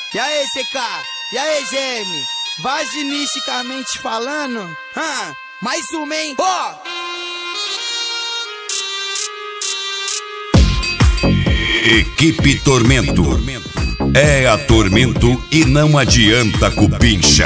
E aí, CK? E aí, GM? Vaginisticamente falando? Mais uma, hein? Ó! Equipe Tormento. É a Tormento e não adianta cupincha.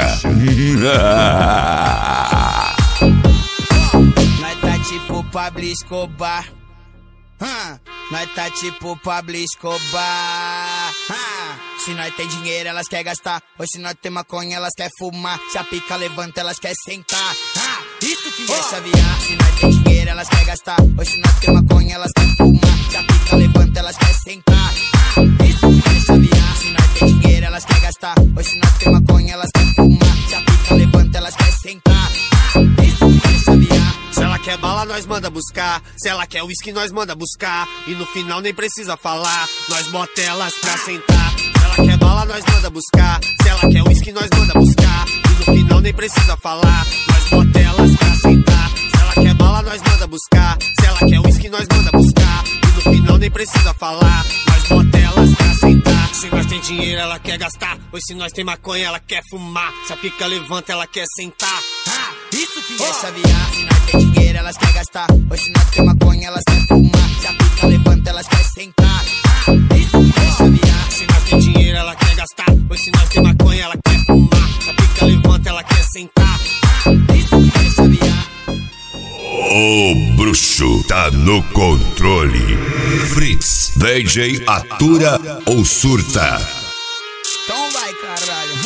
Nós tá tipo Pablo Escobar. Nós tá tipo Pablo Escobar. Se nós tem dinheiro, elas quer gastar. Ou se nós tem maconha, elas quer fumar. Se a pica levanta, elas quer sentar. Isso que é chavear. Se nós tem dinheiro, elas quer gastar. Ou se nós tem maconha, elas quer fumar. Se a pica levanta, elas quer sentar. Isso que é chavear. Se nós tem dinheiro, elas quer gastar. Ou se nós tem maconha, elas quer fumar. Se a pica levanta, elas quer sentar. Isso que é chavear. Se ela quer bala, nós manda buscar. Se ela quer uísque, nós manda buscar. E no final nem precisa falar, nós bota elas pra sentar. Se ela quer bala, nós manda buscar. Se ela quer uísque, nós manda buscar. E no final nem precisa falar, nós bota elas pra sentar. Se ela quer bala, nós manda buscar. Se ela quer uísque, nós manda buscar. E no final nem precisa falar, nós bota elas pra sentar. Se nós tem dinheiro, ela quer gastar. Ou se nós tem maconha, ela quer fumar. Se a pica levanta, ela quer sentar. Isso que é chavear. Se nós tem dinheiro, elas quer gastar. Ou se nós tem maconha, elas quer fumar. Se a pica levanta, elas quer sentar. Isso que é chavear. Se nós tem dinheiro, ela quer gastar. Ou se nós tem maconha, ela quer fumar. Se a pica levanta, ela quer sentar. Isso que é chavear. O bruxo tá no controle. Fritz, DJ atura ou surta? Então vai, caralho.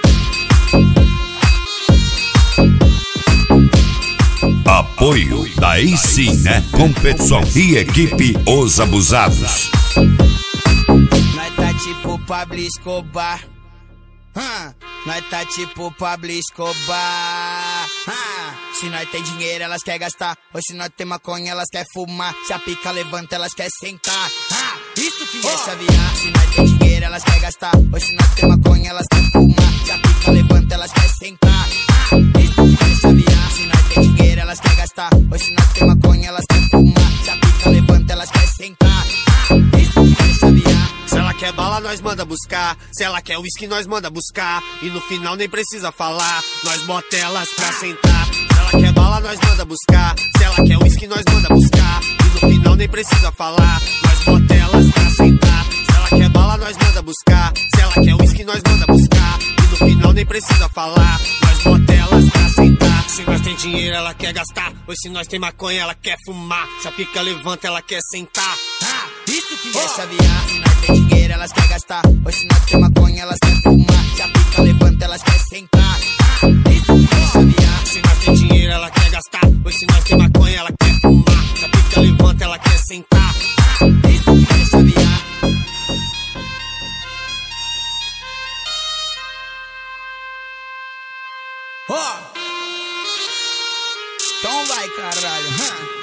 Apoio, daí sim, né? Competição e equipe Os Abusados. Nós tá tipo Pablo Escobar. Nós tá tipo Pablo Escobar. Se nós tem dinheiro, elas quer gastar. Ou se nós tem maconha, elas quer fumar. Se a pica levanta, elas quer sentar. Isso que é chavear. Se nós tem dinheiro, elas quer gastar. Ou se nós tem maconha, elas quer fumar. Se a pica levanta, elas quer sentar. Isso que é chavear. Se nós tem dinheiro, elas quer gastar. Ou se nós tem maconha, elas quer fumar. Se a pica levanta, elas quer sentar. Isso que é chavear. Se ela quer bala, nós manda buscar. Se ela quer uísque, nós manda buscar. E no final nem precisa falar, nós bota elas pra sentar. Se ela quer bala, nós manda buscar. Se ela quer uísque, nós manda buscar. E no final nem precisa falar, nós bota elas pra sentar. Se ela quer bala, nós manda buscar. Se ela quer uísque, nós manda buscar. E no final nem precisa falar, nós bota elas pra sentar. Se nós tem dinheiro, ela quer gastar. Ou se nós tem maconha, ela quer fumar. Se a pica levanta, ela quer sentar. Isso que é chavear. Se nós tem dinheiro, elas quer gastar. Ou se nós tem maconha, elas quer fumar. Se a pica levanta, elas quer sentar. Isso que é chavear. Se nós tem dinheiro, ela quer gastar. Ou se nós tem maconha, ela quer fumar. Se a pica levanta, ela quer sentar. Isso que é chavear. Então vai, caralho.